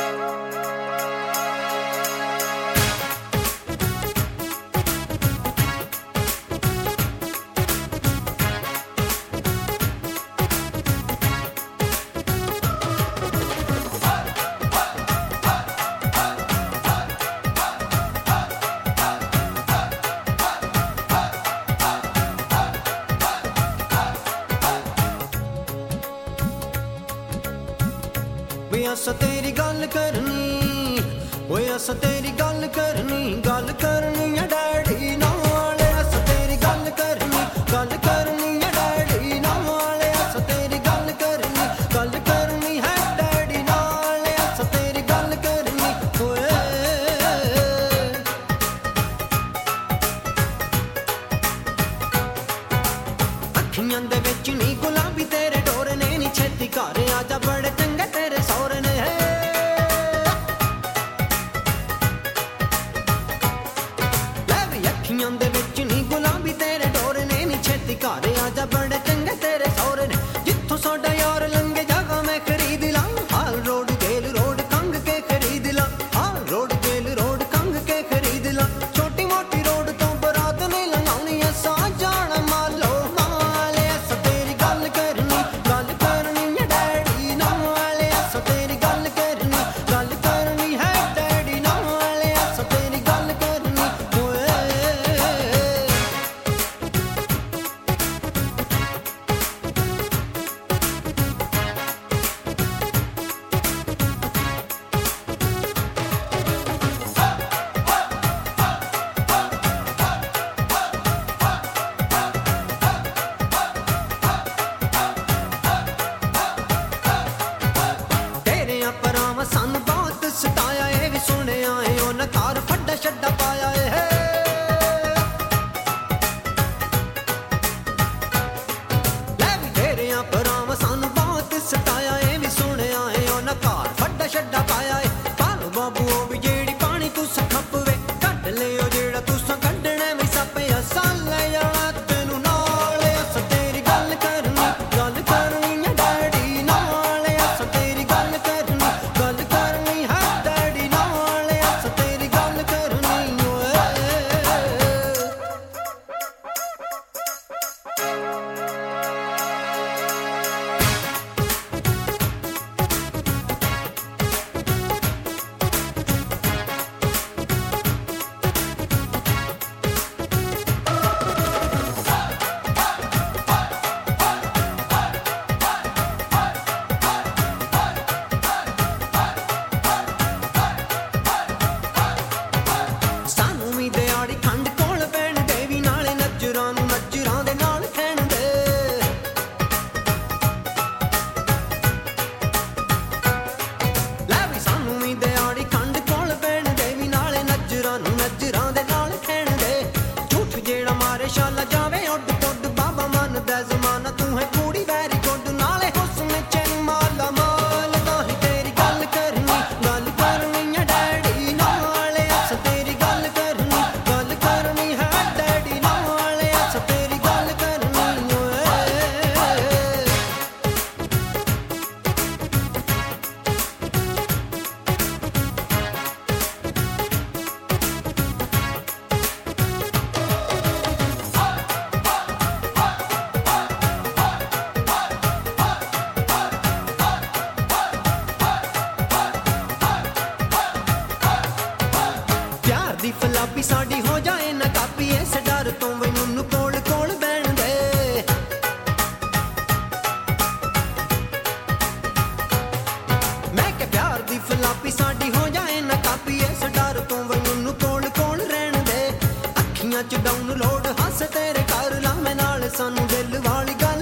असां तेरी गल करनी, ओए असां तेरी गल करनी है डैडी नाल। असां तेरी गल करनी है डैडी नाल। असां तेरी गल करनी है डैडी नाल। असां तेरी गल करनी ओए। अखियां दे विच नी गुलाबी तेरे डोर ने नी, छेती घर आजा बड़े चंगे तेरे सौरे ने। अखियां दे विच नी गुलाबी तेरे डोर ने नी, छेती घर आजा बड़े चंगे तेरे सौरे ने। जिथों साडा यार लंघे जगह मैं खरीद ला, हाल रोड गेल रोड कंग के खरीद ला, हाल रोड गेल रोड कंग के खरीद ला। छोटी मोटी रोड तो बरात नहीं लंघाउणी, असां जाना मालो माल। असां तेरी गल करनी है डैडी नाल। असां तेरी गल करनी है डैडी नाल। असां तेरी गल करनी ओए। परावां सानू बहुत सताया ए भी सुनिया है, उन्हें घर फड्डा छड्डा पाया है। लै भी तेरियां परावां सानू बहुत सताया ए भी सुनिया है, उन्हें घर फड्डा छड्डा पाया है। पालो बाबू ओ भी जेड़ी पानी तुसां खपवे, कड्ड लियो जेड़ा तुसां कड्डना वी सप्पे। असां ले जाना तेनू नाल। असां तेरी गल करनी है डैडी नाल। असां तेरी गल करनी है डैडी नाल। असां तेरी गल करनी ओए। सानू भी दिहाड़ी खंड कोल पैण दे भी, नाले नजरां नूं नजरां दे नाल खैण दे। लै भी सानू भी दिहाड़ी खंड कोल पैण दे भी, नाले नजरां नूं नजरां दे नाल खैण दे। झूठ जेड़ा मारे शाला जावे उड पुड, बाबा मनदा जमाना तू है कुड़ी वैरी गुड, नाले हुस्न च माला माल। ताही तेरी गल करनी है डैडी नाल। असां तेरी गल करनी है डैडी नाल। असां तेरी गल करनी ओए। प्यार दी फलापी साडी हो जाए ना कापी, इस डर तो वे मैनू कोल कोल बैण दे। मैं के प्यार दी फलापी साडी हो जाए ना कापी, इस डर तो वे मैनू कोल कोल रहण दे। अखियां च डाउनलोड हस तेरे कर ला मैं नाल, सानू दिल वाली गल